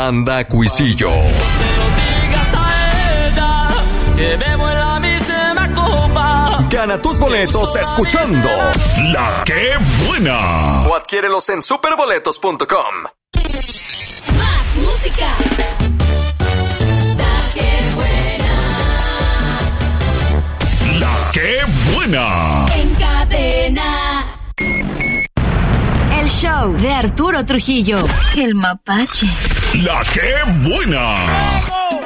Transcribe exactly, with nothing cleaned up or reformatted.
Anda Cuisillo. Gana tus boletos escuchando La Qué Buena. O adquiérelos en superboletos punto com. Más música. La Qué Buena. La Qué Buena. En cadena. El show de Arturo Trujillo, el mapache. La Qué Buena.